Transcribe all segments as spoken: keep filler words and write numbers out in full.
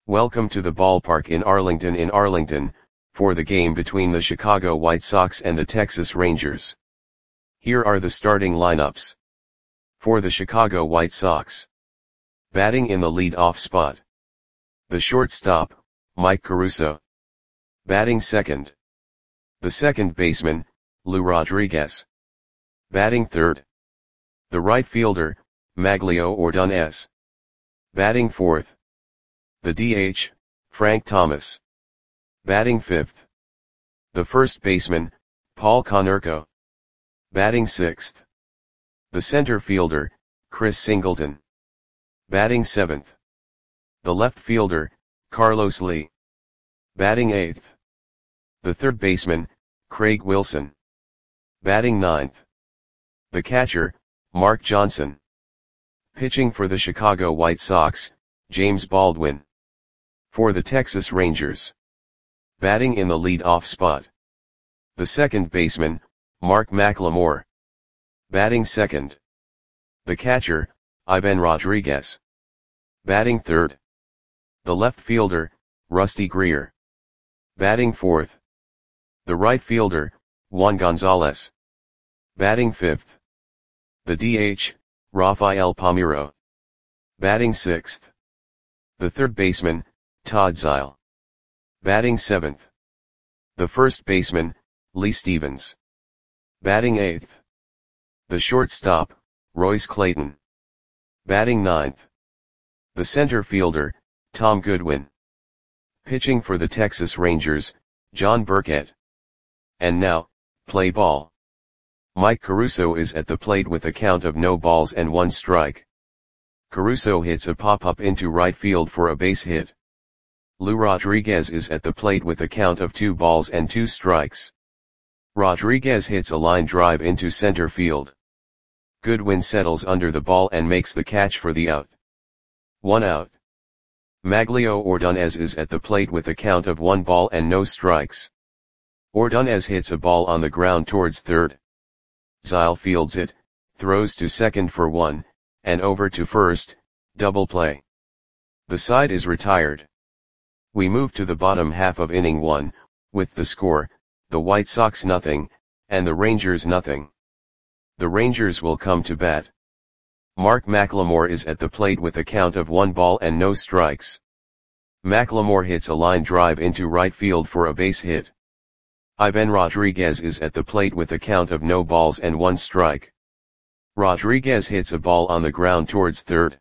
Welcome to the ballpark in Arlington in Arlington, for the game between the Chicago White Sox and the Texas Rangers. Here are the starting lineups. For the Chicago White Sox. Batting in the lead-off spot. The shortstop, Mike Caruso. Batting second. The second baseman, Lou Rodriguez. Batting third. The right fielder, Magglio Ordonez. Batting fourth. The D H, Frank Thomas. Batting fifth. The first baseman, Paul Konerko. Batting sixth. The center fielder, Chris Singleton. Batting seventh. The left fielder, Carlos Lee. Batting eighth. The third baseman, Craig Wilson. Batting ninth. The catcher, Mark Johnson. Pitching for the Chicago White Sox, James Baldwin. For the Texas Rangers. Batting in the lead-off spot. The second baseman, Mark McLemore. Batting second. The catcher, Ivan Rodriguez. Batting third. The left fielder, Rusty Greer. Batting fourth. The right fielder, Juan Gonzalez. Batting fifth. The D H, Rafael Palmeiro. Batting sixth. The third baseman, Todd Zeile. Batting seventh. The first baseman, Lee Stevens. Batting eighth. The shortstop, Royce Clayton. Batting ninth. The center fielder, Tom Goodwin. Pitching for the Texas Rangers, John Burkett. And now, play ball. Mike Caruso is at the plate with a count of no balls and one strike. Caruso hits a pop-up into right field for a base hit. Lou Rodriguez is at the plate with a count of two balls and two strikes. Rodriguez hits a line drive into center field. Goodwin settles under the ball and makes the catch for the out. One out. Magglio Ordonez is at the plate with a count of one ball and no strikes. Ordonez hits a ball on the ground towards third. Zeile fields it, throws to second for one, and over to first, double play. The side is retired. We move to the bottom half of inning one, with the score, the White Sox nothing, and the Rangers nothing. The Rangers will come to bat. Mark McLemore is at the plate with a count of one ball and no strikes. McLemore hits a line drive into right field for a base hit. Ivan Rodriguez is at the plate with a count of no balls and one strike. Rodriguez hits a ball on the ground towards third.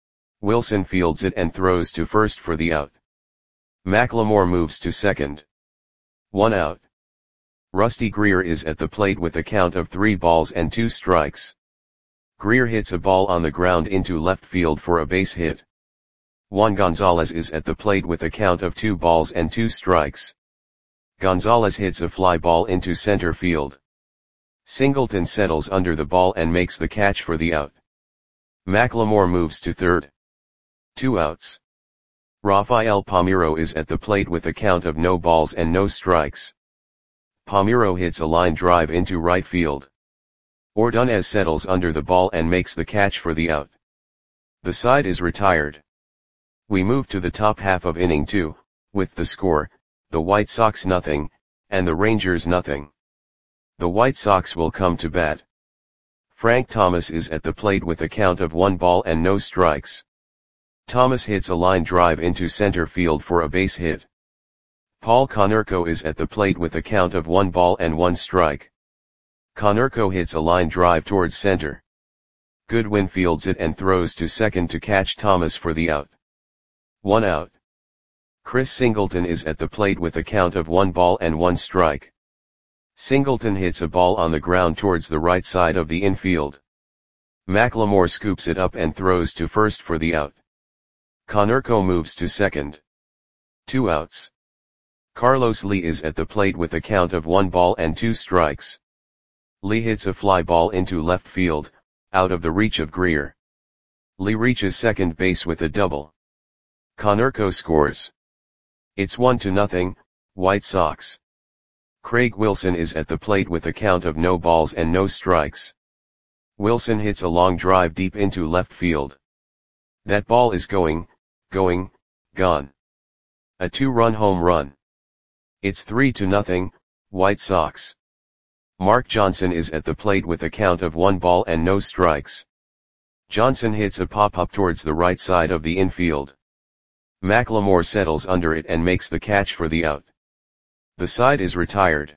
Wilson fields it and throws to first for the out. McLemore moves to second. One out. Rusty Greer is at the plate with a count of three balls and two strikes. Greer hits a ball on the ground into left field for a base hit. Juan Gonzalez is at the plate with a count of two balls and two strikes. Gonzalez hits a fly ball into center field. Singleton settles under the ball and makes the catch for the out. McLemore moves to third. Two outs. Rafael Palmeiro is at the plate with a count of no balls and no strikes. Palmeiro hits a line drive into right field. Ordonez settles under the ball and makes the catch for the out. The side is retired. We move to the top half of inning two, with the score, the White Sox nothing, and the Rangers nothing. The White Sox will come to bat. Frank Thomas is at the plate with a count of one ball and no strikes. Thomas hits a line drive into center field for a base hit. Paul Konerko is at the plate with a count of one ball and one strike. Konerko hits a line drive towards center. Goodwin fields it and throws to second to catch Thomas for the out. One out. Chris Singleton is at the plate with a count of one ball and one strike. Singleton hits a ball on the ground towards the right side of the infield. McLemore scoops it up and throws to first for the out. Konerko moves to second. Two outs. Carlos Lee is at the plate with a count of one ball and two strikes. Lee hits a fly ball into left field, out of the reach of Greer. Lee reaches second base with a double. Konerko scores. It's one to nothing, White Sox. Craig Wilson is at the plate with a count of no balls and no strikes. Wilson hits a long drive deep into left field. That ball is going, going, gone. A two-run home run. It's three to nothing, White Sox. Mark Johnson is at the plate with a count of one ball and no strikes. Johnson hits a pop-up towards the right side of the infield. McLemore settles under it and makes the catch for the out. The side is retired.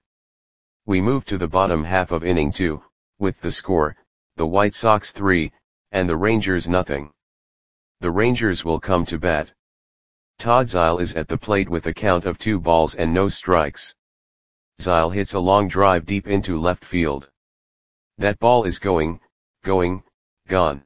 We move to the bottom half of inning two, with the score, the White Sox three, and the Rangers nothing. The Rangers will come to bat. Todd Zeile is at the plate with a count of two balls and no strikes. Zeile hits a long drive deep into left field. That ball is going, going, gone.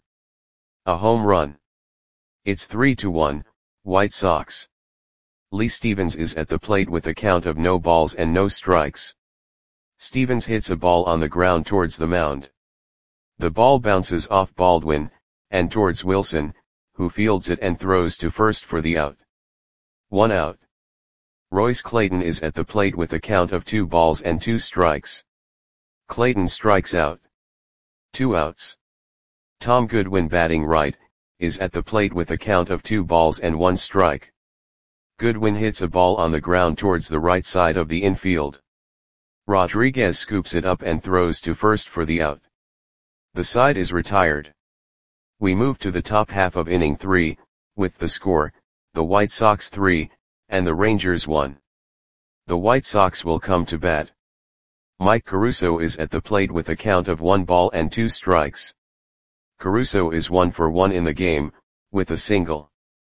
A home run. It's three to one, White Sox. Lee Stevens is at the plate with a count of no balls and no strikes. Stevens hits a ball on the ground towards the mound. The ball bounces off Baldwin, and towards Wilson, who fields it and throws to first for the out. One out. Royce Clayton is at the plate with a count of two balls and two strikes. Clayton strikes out. Two outs. Tom Goodwin, batting right, is at the plate with a count of two balls and one strike. Goodwin hits a ball on the ground towards the right side of the infield. Rodriguez scoops it up and throws to first for the out. The side is retired. We move to the top half of inning three, with the score, the White Sox three, and the Rangers one. The White Sox will come to bat. Mike Caruso is at the plate with a count of one ball and two strikes. Caruso is one for one in the game, with a single.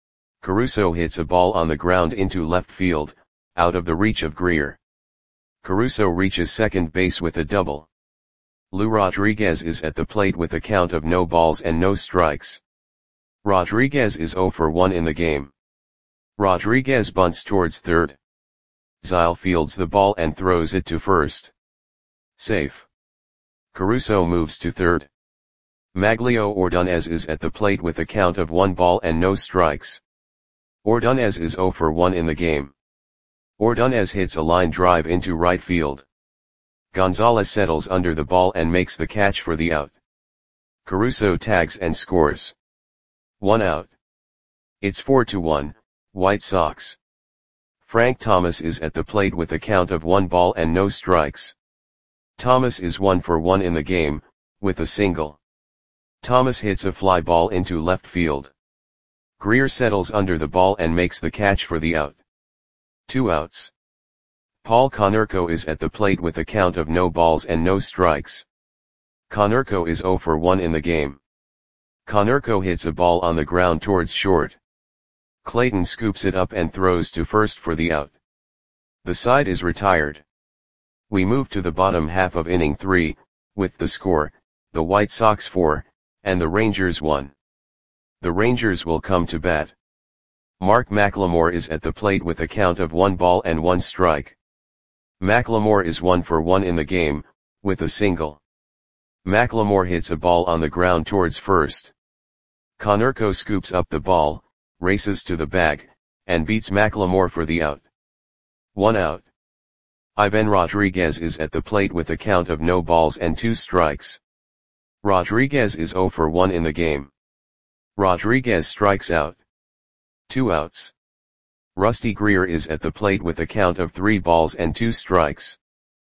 Caruso hits a ball on the ground into left field, out of the reach of Greer. Caruso reaches second base with a double. Lou Rodriguez is at the plate with a count of no balls and no strikes. Rodriguez is zero for one in the game. Rodriguez bunts towards third. Zeile fields the ball and throws it to first. Safe. Caruso moves to third. Maglio Ordonez is at the plate with a count of one ball and no strikes. Ordonez is zero for one in the game. Ordonez hits a line drive into right field. Gonzalez settles under the ball and makes the catch for the out. Caruso tags and scores. One out. It's four to one, White Sox. Frank Thomas is at the plate with a count of one ball and no strikes. Thomas is one for one in the game, with a single. Thomas hits a fly ball into left field. Greer settles under the ball and makes the catch for the out. Two outs. Paul Konerko is at the plate with a count of no balls and no strikes. Konerko is zero for one in the game. Konerko hits a ball on the ground towards short. Clayton scoops it up and throws to first for the out. The side is retired. We move to the bottom half of inning three, with the score, the White Sox four, and the Rangers one. The Rangers will come to bat. Mark McLemore is at the plate with a count of one ball and one strike. McLemore is one for one in the game, with a single. McLemore hits a ball on the ground towards first. Konerko scoops up the ball, races to the bag, and beats McLemore for the out. One out. Ivan Rodriguez is at the plate with a count of no balls and two strikes. Rodriguez is zero for one in the game. Rodriguez strikes out. Two outs. Rusty Greer is at the plate with a count of three balls and two strikes.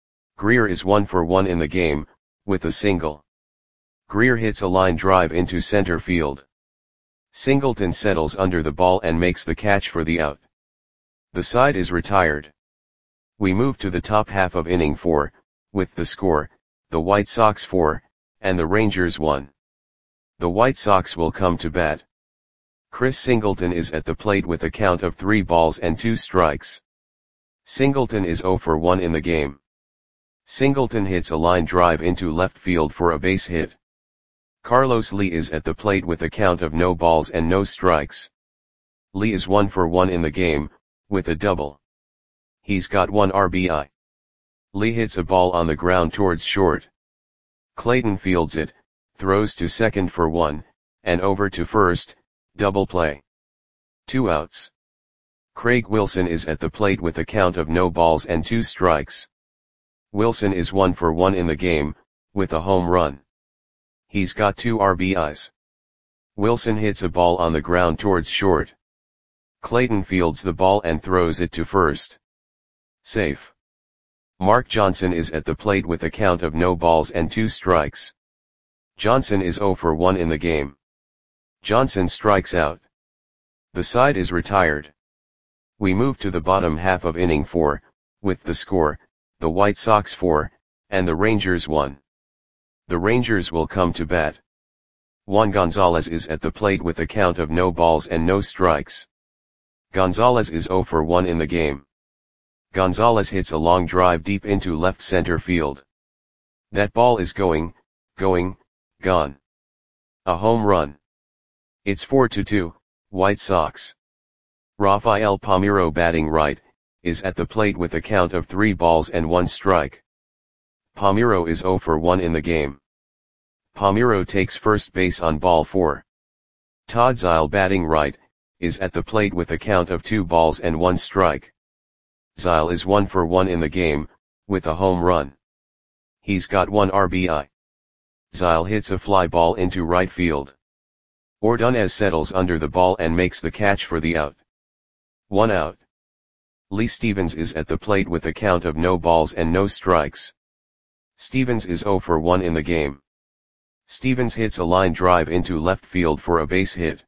Greer is one for one in the game, with a single. Greer hits a line drive into center field. Singleton settles under the ball and makes the catch for the out. The side is retired. We move to the top half of inning four, with the score, the White Sox four, and the Rangers one. The White Sox will come to bat. Chris Singleton is at the plate with a count of three balls and two strikes. Singleton is zero for one in the game. Singleton hits a line drive into left field for a base hit. Carlos Lee is at the plate with a count of no balls and no strikes. Lee is one for one in the game, with a double. He's got one R B I. Lee hits a ball on the ground towards short. Clayton fields it, throws to second for one, and over to first, double play. Two outs. Craig Wilson is at the plate with a count of no balls and two strikes. Wilson is one for one in the game, with a home run. He's got two R B Is. Wilson hits a ball on the ground towards short. Clayton fields the ball and throws it to first. Safe. Mark Johnson is at the plate with a count of no balls and two strikes. Johnson is zero for one in the game. Johnson strikes out. The side is retired. We move to the bottom half of inning four, with the score, the White Sox four, and the Rangers one. The Rangers will come to bat. Juan Gonzalez is at the plate with a count of no balls and no strikes. Gonzalez is zero for one in the game. Gonzalez hits a long drive deep into left center field. That ball is going, going, gone. A home run. It's four to two, White Sox. Rafael Palmeiro, batting right, is at the plate with a count of three balls and one strike. Palmeiro is zero for one in the game. Palmeiro takes first base on ball four. Todd Zeile, batting right, is at the plate with a count of two balls and one strike. Zeile is one for one in the game, with a home run. He's got one R B I. Zeile hits a fly ball into right field. Ordonez settles under the ball and makes the catch for the out. One out. Lee Stevens is at the plate with a count of no balls and no strikes. Stevens is zero for one in the game. Stevens hits a line drive into left field for a base hit.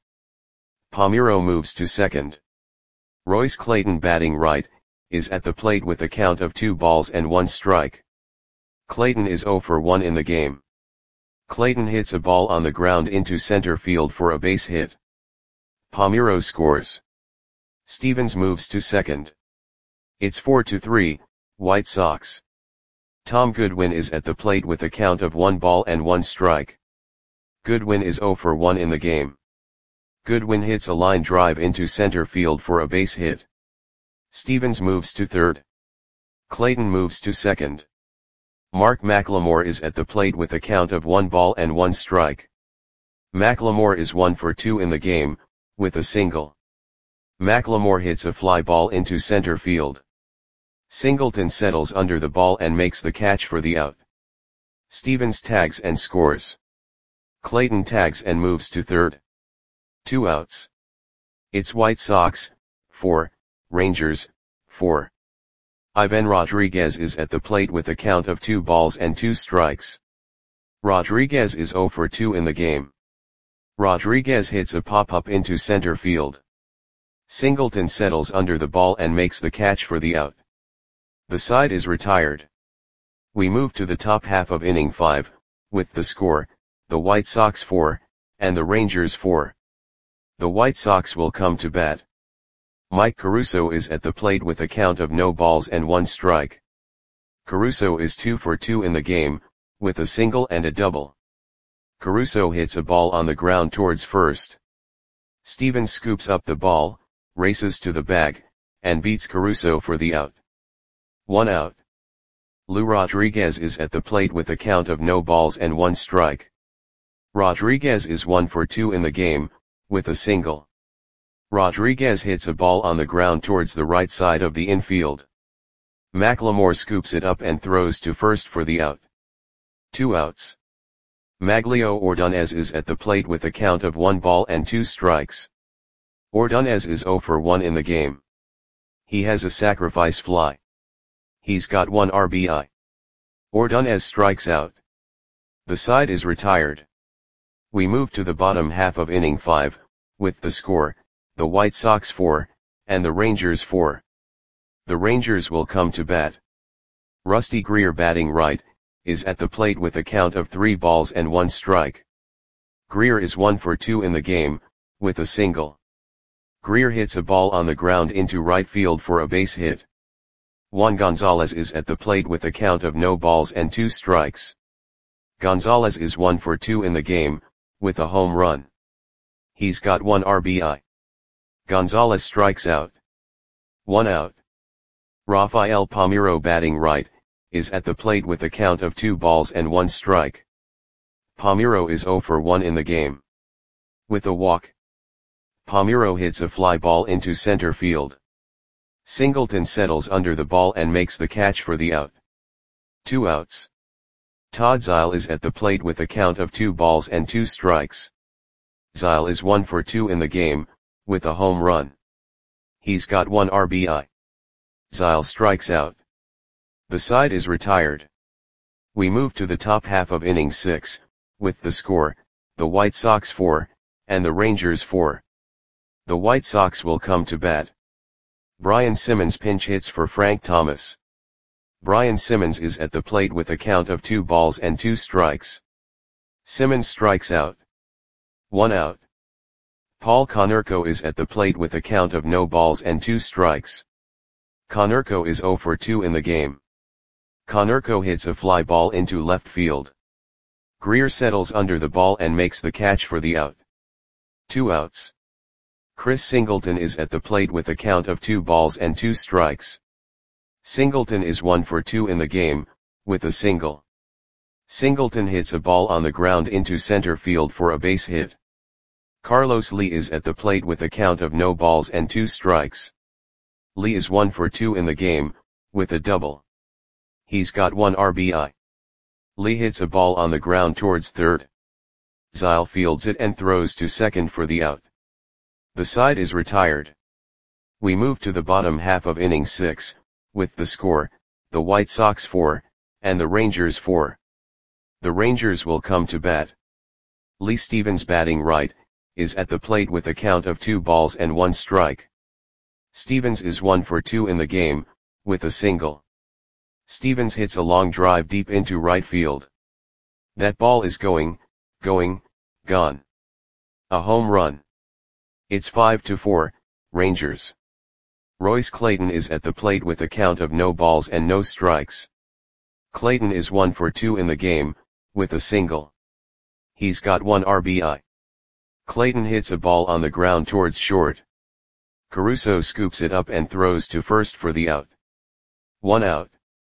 Palmeiro moves to second. Royce Clayton, batting right, is at the plate with a count of two balls and one strike. Clayton is zero for one in the game. Clayton hits a ball on the ground into center field for a base hit. Palmeiro scores. Stevens moves to second. It's four to three, White Sox. Tom Goodwin is at the plate with a count of one ball and one strike. Goodwin is zero for one in the game. Goodwin hits a line drive into center field for a base hit. Stevens moves to third. Clayton moves to second. Mark McLemore is at the plate with a count of one ball and one strike. McLemore is one for two in the game, with a single. McLemore hits a fly ball into center field. Singleton settles under the ball and makes the catch for the out. Stevens tags and scores. Clayton tags and moves to third. Two outs. It's White Sox, four, Rangers, four. Ivan Rodriguez is at the plate with a count of two balls and two strikes. Rodriguez is zero for two in the game. Rodriguez hits a pop-up into center field. Singleton settles under the ball and makes the catch for the out. The side is retired. We move to the top half of inning five, with the score, the White Sox four, and the Rangers four. The White Sox will come to bat. Mike Caruso is at the plate with a count of no balls and one strike. Caruso is two for two in the game, with a single and a double. Caruso hits a ball on the ground towards first. Stevens scoops up the ball, races to the bag, and beats Caruso for the out. One out. Lou Rodriguez is at the plate with a count of no balls and one strike. Rodriguez is one for two in the game, with a single. Rodriguez hits a ball on the ground towards the right side of the infield. McLemore scoops it up and throws to first for the out. Two outs. Maglio Ordonez is at the plate with a count of one ball and two strikes. Ordonez is zero for one in the game. He has a sacrifice fly. He's got one R B I. Ordonez strikes out. The side is retired. We move to the bottom half of inning five, with the score, the White Sox four, and the Rangers four. The Rangers will come to bat. Rusty Greer, batting right, is at the plate with a count of three balls and one strike. Greer is one for two in the game, with a single. Greer hits a ball on the ground into right field for a base hit. Juan Gonzalez is at the plate with a count of no balls and two strikes. Gonzalez is one for two in the game, with a home run. He's got one R B I. Gonzalez strikes out. One out. Rafael Palmeiro, batting right, is at the plate with a count of two balls and one strike. Palmeiro is zero for one in the game. With a walk. Palmeiro hits a fly ball into center field. Singleton settles under the ball and makes the catch for the out. Two outs. Todd Zeile is at the plate with a count of two balls and two strikes. Zeile is one for two in the game, with a home run. He's got one R B I. Zyle strikes out. The side is retired. We move to the top half of inning six, with the score, the White Sox four, and the Rangers four. The White Sox will come to bat. Brian Simmons pinch hits for Frank Thomas. Brian Simmons is at the plate with a count of two balls and two strikes. Simmons strikes out. One out. Paul Konerko is at the plate with a count of no balls and two strikes. Konerko is oh for two in the game. Konerko hits a fly ball into left field. Greer settles under the ball and makes the catch for the out. Two outs. Chris Singleton is at the plate with a count of two balls and two strikes. Singleton is one for two in the game, with a single. Singleton hits a ball on the ground into center field for a base hit. Carlos Lee is at the plate with a count of no balls and two strikes. Lee is one for two in the game, with a double. He's got one R B I. Lee hits a ball on the ground towards third. Zyle fields it and throws to second for the out. The side is retired. We move to the bottom half of inning six, with the score, the White Sox four, and the Rangers four. The Rangers will come to bat. Lee Stevens, batting right, is at the plate with a count of two balls and one strike. Stevens is one for two in the game, with a single. Stevens hits a long drive deep into right field. That ball is going, going, gone. A home run. It's five to four, Rangers. Royce Clayton is at the plate with a count of no balls and no strikes. Clayton is one for two in the game, with a single. He's got one R B I. Clayton hits a ball on the ground towards short. Caruso scoops it up and throws to first for the out. One out.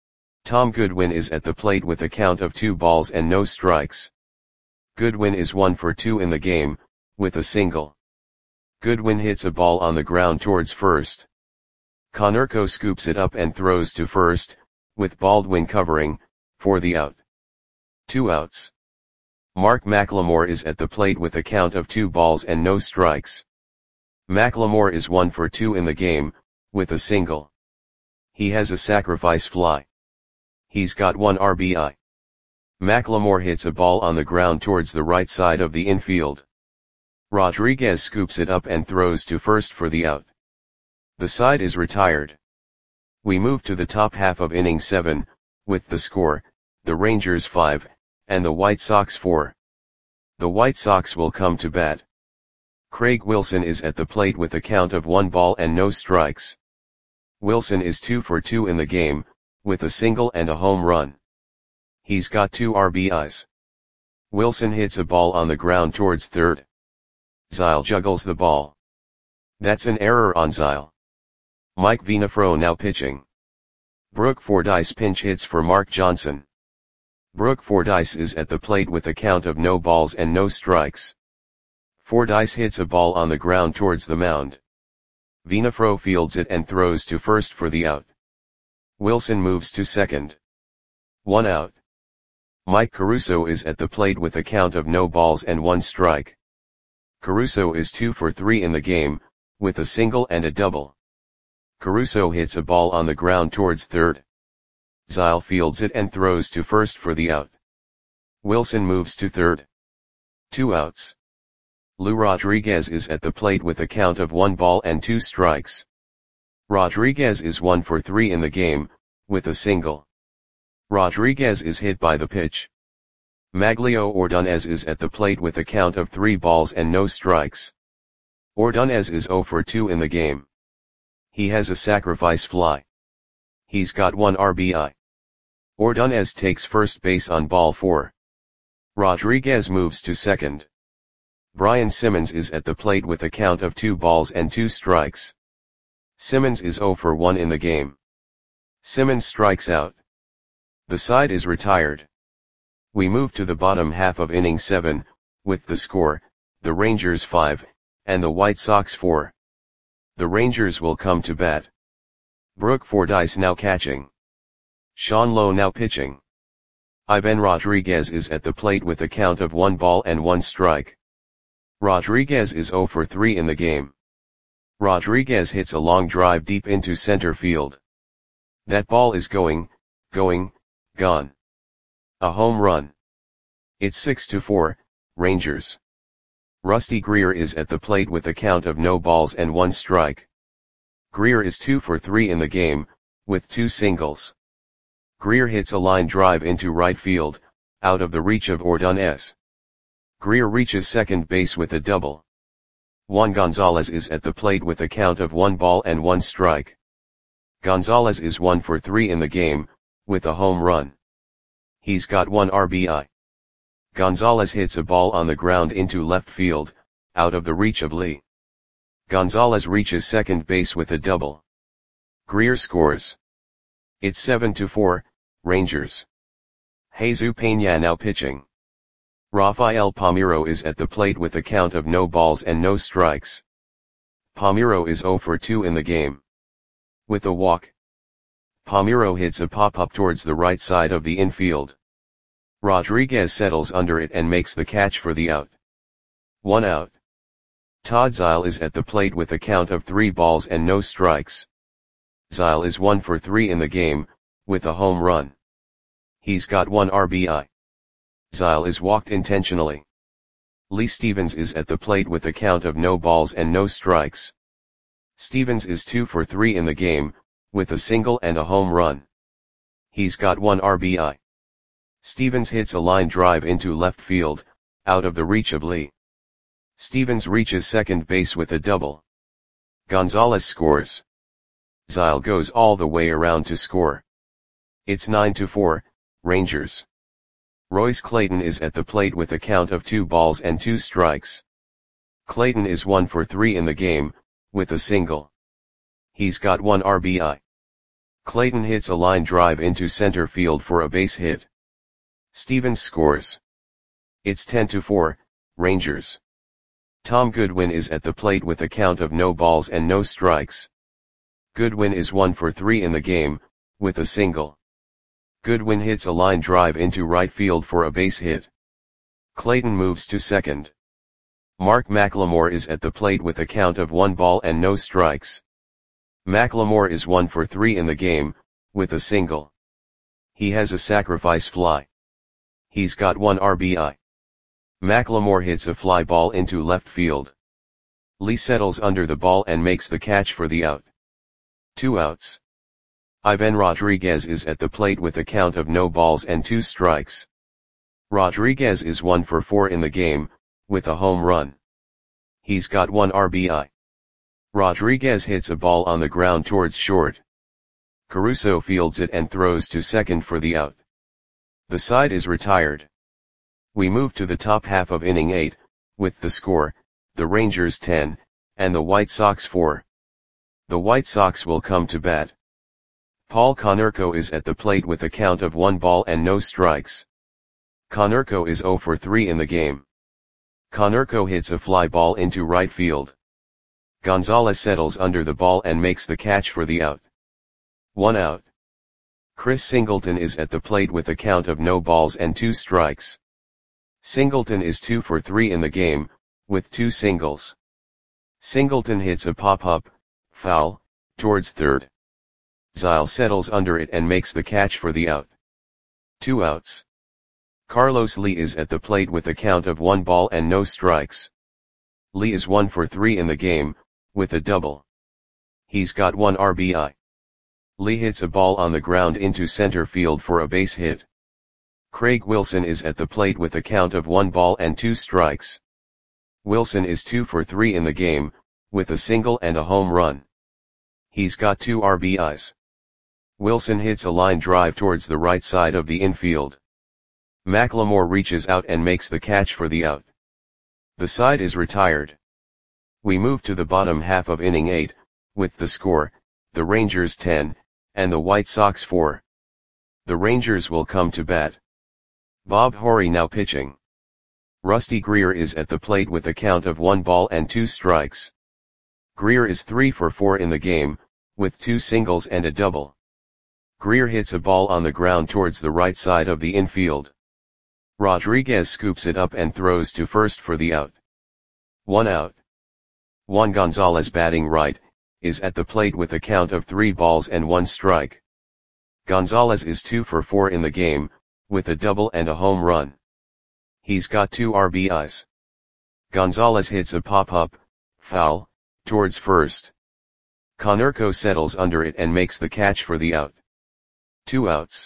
Tom Goodwin is at the plate with a count of two balls and no strikes. Goodwin is one for two in the game, with a single. Goodwin hits a ball on the ground towards first. Konerko scoops it up and throws to first, with Baldwin covering, for the out. Two outs. Mark McLemore is at the plate with a count of two balls and no strikes. McLemore is one for two in the game, with a single. He has a sacrifice fly. He's got one R B I. McLemore hits a ball on the ground towards the right side of the infield. Rodriguez scoops it up and throws to first for the out. The side is retired. We move to the top half of inning seven, with the score, the Rangers five, and the White Sox four. The White Sox will come to bat. Craig Wilson is at the plate with a count of one ball and no strikes. Wilson is two for two in the game, with a single and a home run. He's got two R B Is. Wilson hits a ball on the ground towards third. Zyle juggles the ball. That's an error on Zyle. Mike Venafro now pitching. Brooke Fordyce pinch hits for Mark Johnson. Brooke Fordyce is at the plate with a count of no balls and no strikes. Fordyce hits a ball on the ground towards the mound. Venafro fields it and throws to first for the out. Wilson moves to second. One out. Mike Caruso is at the plate with a count of no balls and one strike. Caruso is two for three in the game, with a single and a double. Caruso hits a ball on the ground towards third. Zyle fields it and throws to first for the out. Wilson moves to third. Two outs. Lou Rodriguez is at the plate with a count of one ball and two strikes. Rodriguez is one for three in the game, with a single. Rodriguez is hit by the pitch. Maglio Ordonez is at the plate with a count of three balls and no strikes. Ordonez is oh for two in the game. He has a sacrifice fly. He's got one R B I. Ordonez takes first base on ball four. Rodriguez moves to second. Brian Simmons is at the plate with a count of two balls and two strikes. Simmons is oh for one in the game. Simmons strikes out. The side is retired. We move to the bottom half of inning seven, with the score, the Rangers five, and the White Sox four. The Rangers will come to bat. Brooke Fordyce now catching. Sean Lowe now pitching. Ivan Rodriguez is at the plate with a count of one ball and one strike. Rodriguez is oh for three in the game. Rodriguez hits a long drive deep into center field. That ball is going, going, gone. A home run. It's six to four, Rangers. Rusty Greer is at the plate with a count of no balls and one strike. Greer is two for three in the game, with two singles. Greer hits a line drive into right field, out of the reach of Ordonez. Greer reaches second base with a double. Juan Gonzalez is at the plate with a count of one ball and one strike. Gonzalez is one for three in the game, with a home run. He's got one R B I. Gonzalez hits a ball on the ground into left field, out of the reach of Lee. Gonzalez reaches second base with a double. Greer scores. It's seven to four, Rangers. Jesus Peña now pitching. Rafael Palmeiro is at the plate with a count of no balls and no strikes. Palmeiro is zero for two in the game. With a walk. Palmeiro hits a pop-up towards the right side of the infield. Rodriguez settles under it and makes the catch for the out. One out. Todd Zeile is at the plate with a count of three balls and no strikes. Zeile is one for three in the game, with a home run. He's got one R B I. Zeile is walked intentionally. Lee Stevens is at the plate with a count of no balls and no strikes. Stevens is two for three in the game, with a single and a home run. He's got one R B I. Stevens hits a line drive into left field, out of the reach of Lee. Stevens reaches second base with a double. Gonzalez scores. Zeile goes all the way around to score. It's nine to four, Rangers. Royce Clayton is at the plate with a count of two balls and two strikes. Clayton is one for three in the game, with a single. He's got one R B I. Clayton hits a line drive into center field for a base hit. Stevens scores. It's ten to four, Rangers. Tom Goodwin is at the plate with a count of no balls and no strikes. Goodwin is one for three in the game, with a single. Goodwin hits a line drive into right field for a base hit. Clayton moves to second. Mark McLemore is at the plate with a count of one ball and no strikes. McLemore is one for three in the game, with a single. He has a sacrifice fly. He's got one R B I. McLemore hits a fly ball into left field. Lee settles under the ball and makes the catch for the out. Two outs. Ivan Rodriguez is at the plate with a count of no balls and two strikes. Rodriguez is one for four in the game, with a home run. He's got one R B I. Rodriguez hits a ball on the ground towards short. Caruso fields it and throws to second for the out. The side is retired. We move to the top half of inning eight, with the score, the Rangers ten, and the White Sox four. The White Sox will come to bat. Paul Konerko is at the plate with a count of one ball and no strikes. Konerko is zero for three in the game. Konerko hits a fly ball into right field. Gonzalez settles under the ball and makes the catch for the out. One out. Chris Singleton is at the plate with a count of no balls and two strikes. Singleton is two for three in the game, with two singles. Singleton hits a pop-up, foul, towards third. Zeile settles under it and makes the catch for the out. Two outs. Carlos Lee is at the plate with a count of one ball and no strikes. Lee is one for three in the game, with a double. He's got one R B I. Lee hits a ball on the ground into center field for a base hit. Craig Wilson is at the plate with a count of one ball and two strikes. Wilson is two for three in the game, with a single and a home run. He's got two R B Is. Wilson hits a line drive towards the right side of the infield. McLemore reaches out and makes the catch for the out. The side is retired. We move to the bottom half of inning eight, with the score, the Rangers ten, and the White Sox four. The Rangers will come to bat. Bob Horry now pitching. Rusty Greer is at the plate with a count of one ball and two strikes. Greer is three for four in the game, with two singles and a double. Greer hits a ball on the ground towards the right side of the infield. Rodriguez scoops it up and throws to first for the out. One out. Juan Gonzalez batting right, is at the plate with a count of three balls and one strike. Gonzalez is two for four in the game, with a double and a home run. He's got two R B Is. Gonzalez hits a pop-up, foul, towards first. Konerko settles under it and makes the catch for the out. Two outs.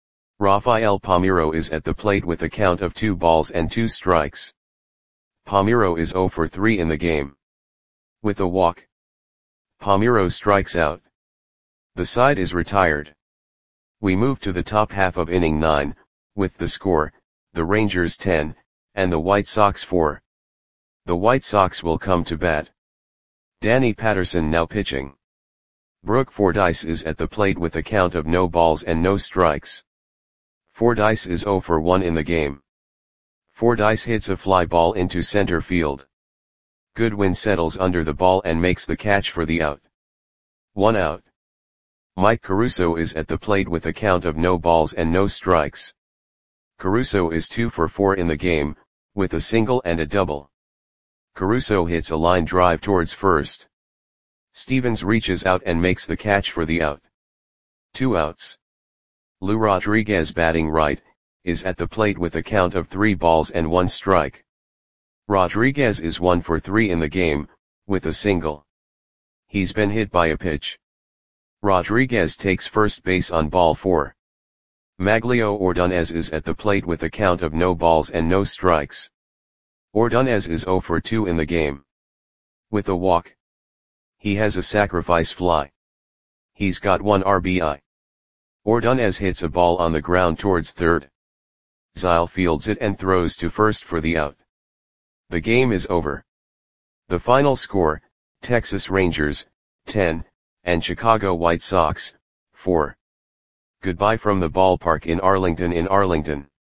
Rafael Palmeiro is at the plate with a count of two balls and two strikes. Palmeiro is zero for three in the game. With a walk, Palmeiro strikes out. The side is retired. We move to the top half of inning nine, with the score, the Rangers ten, and the White Sox four. The White Sox will come to bat. Danny Patterson now pitching. Brooke Fordyce is at the plate with a count of no balls and no strikes. Fordyce is zero for one in the game. Fordyce hits a fly ball into center field. Goodwin settles under the ball and makes the catch for the out. One out. Mike Caruso is at the plate with a count of no balls and no strikes. Caruso is two for four in the game, with a single and a double. Caruso hits a line drive towards first. Stevens reaches out and makes the catch for the out. Two outs. Lou Rodriguez batting right, is at the plate with a count of three balls and one strike. Rodriguez is one for three in the game, with a single. He's been hit by a pitch. Rodriguez takes first base on ball four. Maglio Ordonez is at the plate with a count of no balls and no strikes. Ordonez is zero for two in the game. With a walk. He has a sacrifice fly. He's got one R B I. Ordonez hits a ball on the ground towards third. Zyle fields it and throws to first for the out. The game is over. The final score, Texas Rangers, ten, and Chicago White Sox, four. Goodbye from the ballpark in Arlington in Arlington.